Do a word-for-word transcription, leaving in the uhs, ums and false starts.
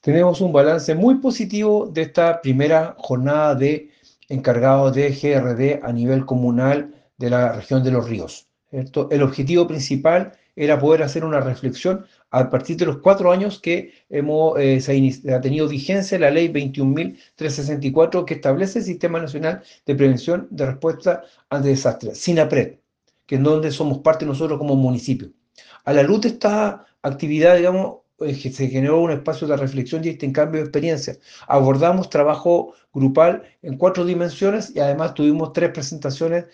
Tenemos un balance muy positivo de esta primera jornada de encargados de G R D a nivel comunal de la región de Los Ríos, ¿cierto? El objetivo principal era poder hacer una reflexión a partir de los cuatro años que hemos, eh, se ha, inici- ha tenido vigencia la ley veintiún mil trescientos sesenta y cuatro que establece el Sistema Nacional de Prevención de Respuesta ante Desastres, SINAPRED, que es donde somos parte nosotros como municipio. A la luz de esta actividad, digamos, eh, que se generó un espacio de reflexión y este intercambio de experiencias. Abordamos trabajo grupal en cuatro dimensiones y además tuvimos tres presentaciones